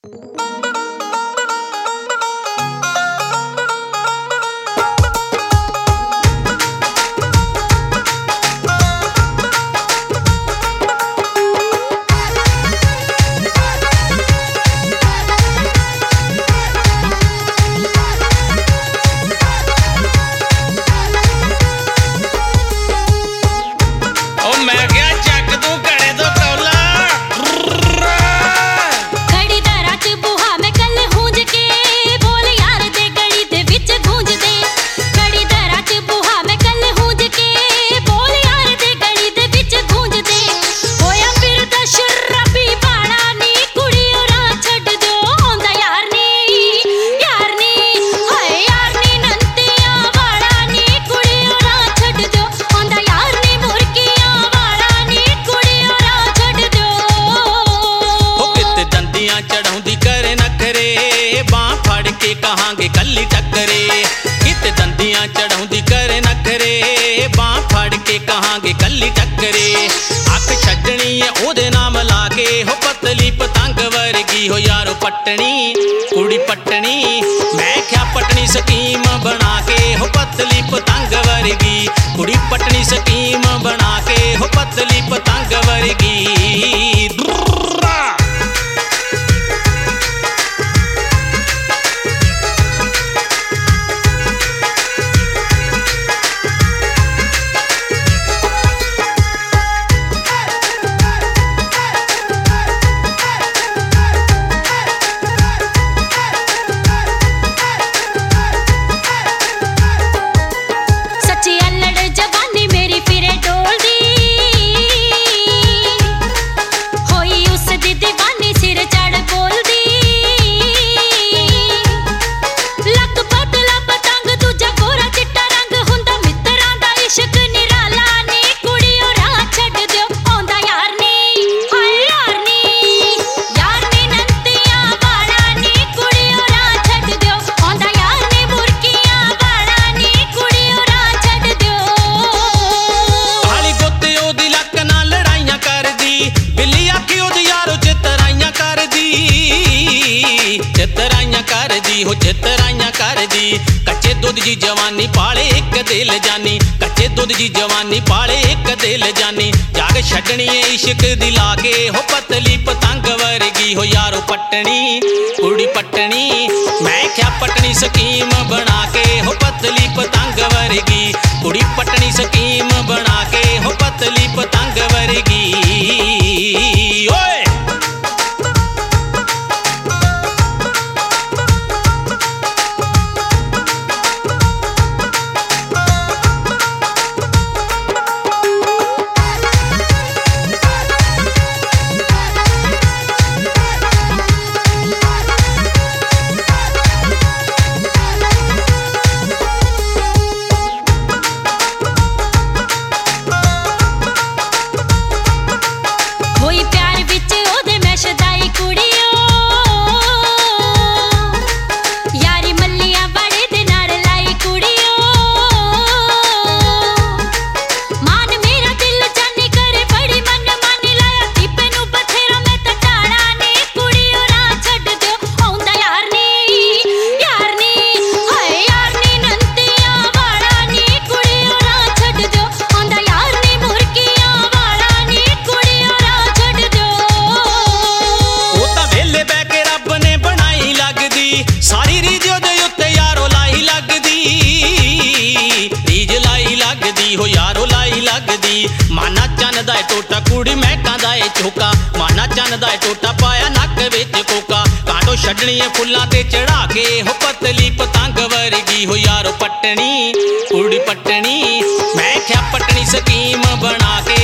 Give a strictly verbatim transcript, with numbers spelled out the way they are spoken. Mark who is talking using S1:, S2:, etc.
S1: कहांगे कल्ली टक्करे कित दंदियां चढ़ाउंदी करे नखरे बां फड़ के कहांगे कल्ली टक्करे अख छड्डनी है ओदे नाम लाके हो पतली पतंग वर्गी हो यारो पटनी कुड़ी पटनी मैं क्या पटनी स्कीम बना के हो पतली पतंग वर्गी कुड़ी पटनी स्कीम बना के हो पतली पतंग वर्गी हो चितराइयां कर दी कच्चे दुध जी जवानी पाले एक दिल जानी कच्चे दुध जी जवानी पाले एक दिल जानी जाग छड्डनी है इश्क दिला के हो पतली पतंग वर्गी हो यारो पटनी कुड़ी पटनी मैं क्या पटनी स्कीम बना के हो पतली पतंग वर्गी कुड़ी पटनी स्कीम बना के हो पतली पतंग वर्गी ओए हो यारो लाई लगदी माना चन दा टोटा कुड़ी महकां दा चोका माना चन दा टोटा पाया नक विच कोका कांटो छड्डनी है फुल्लां ते चढ़ा के हो पतली पतंग वर्गी हो यारो पटनी कुड़ी पटनी मैं क्या पटनी स्कीम बना के